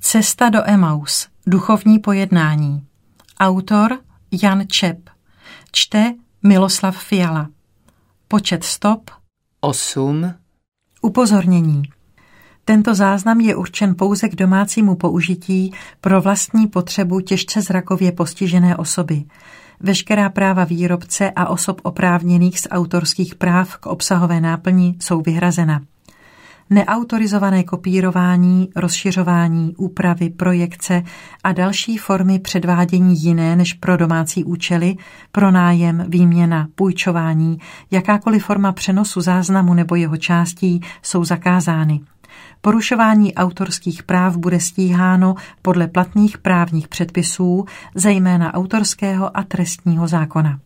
Cesta do Emaus. Duchovní pojednání. Autor Jan Čep. Čte Miloslav Fiala. Počet stop 8. Upozornění. Tento záznam je určen pouze k domácímu použití pro vlastní potřebu těžce zrakově postižené osoby. Veškerá práva výrobce a osob oprávněných z autorských práv k obsahové náplni jsou vyhrazena. Neautorizované kopírování, rozšiřování, úpravy, projekce a další formy předvádění jiné než pro domácí účely, pronájem, výměna, půjčování, jakákoliv forma přenosu záznamu nebo jeho částí jsou zakázány. Porušování autorských práv bude stíháno podle platných právních předpisů, zejména autorského a trestního zákona.